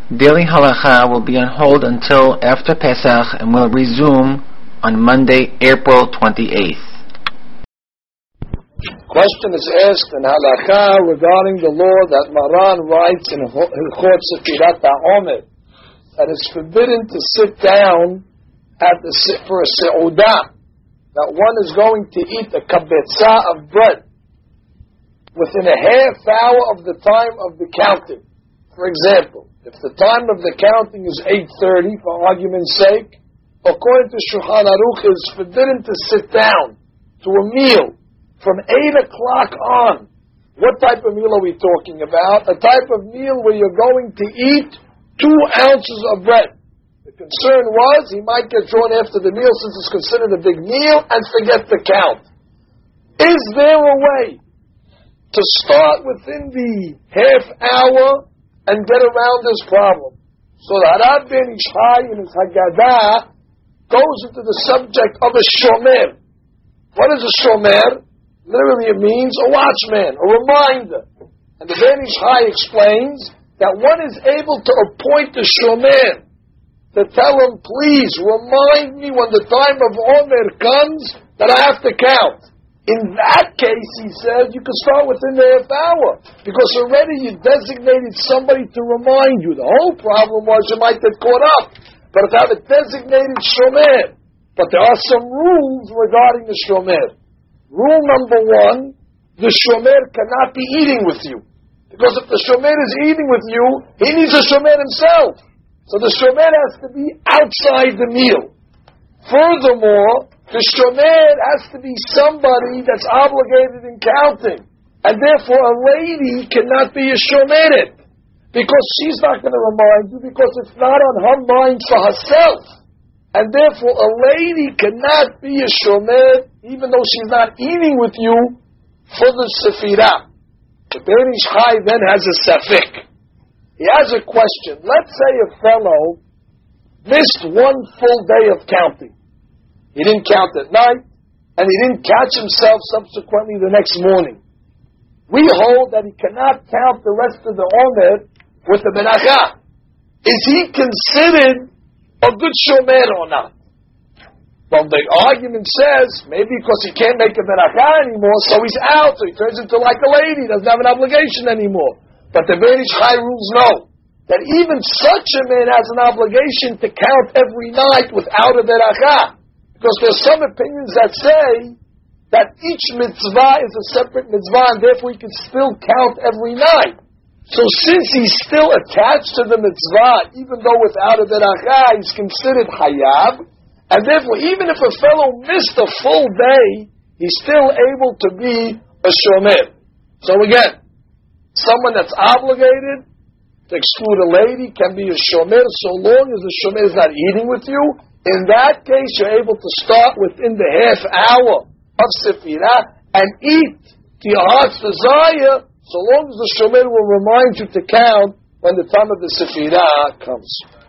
Daily Halacha will be on hold until after Pesach and will resume on Monday, April 28th. Question is asked in Halacha regarding the law that Maran writes in Hilchot Sefirat HaOmer that it's forbidden to sit down for a seudah, that one is going to eat a kabetzah of bread within a half hour of the time of the counting. For example, if the time of the counting is 8:30, for argument's sake, according to Shulchan Aruch, it's forbidden to sit down to a meal from 8 o'clock on. What type of meal are we talking about? A type of meal where you're going to eat 2 ounces of bread. The concern was he might get drawn after the meal since it's considered a big meal and forget the count. Is there a way to start within the half hour and get around this problem? So the Harav Ben Ish Chai in his Haggadah goes into the subject of a shomer. What is a shomer? Literally it means a watchman, a reminder. And the Ben Ish Chai explains that one is able to appoint a shomer to tell him, please remind me when the time of Omer comes that I have to count. In that case, he says, you can start within the half hour, because already you designated somebody to remind you. The whole problem was you might get caught up. But if you have a designated shomer, but there are some rules regarding the shomer. Rule number 1, the shomer cannot be eating with you. Because if the shomer is eating with you, he needs a shomer himself. So the shomer has to be outside the meal. Furthermore, the shomer has to be somebody that's obligated in counting. And therefore a lady cannot be a shomeret, because she's not going to remind you, because it's not on her mind for herself. And therefore a lady cannot be a shomer, even though she's not eating with you, for the sefirah. The Ben Ish Chai then has a safek. He has a question. Let's say a fellow missed 1 full day of counting. He didn't count at night, and he didn't catch himself subsequently the next morning. We hold that he cannot count the rest of the Omer with the Menachah. Is he considered a good shomer or not? Well, the argument says, maybe because he can't make a Menachah anymore, so he's out, so he turns into like a lady, doesn't have an obligation anymore. But the Ben Ish Chai rules no, that even such a man has an obligation to count every night without a Menachah. Because there's some opinions that say that each mitzvah is a separate mitzvah, and therefore he can still count every night. So since he's still attached to the mitzvah, even though without a berachah, he's considered hayab, and therefore even if a fellow missed a full day, he's still able to be a shomer. So again, someone that's obligated to exclude a lady can be a shomer so long as the shomer is not eating with you. In that case, you're able to start within the half hour of Sefirah and eat to your heart's desire, so long as the shomer will remind you to count when the time of the Sefirah comes.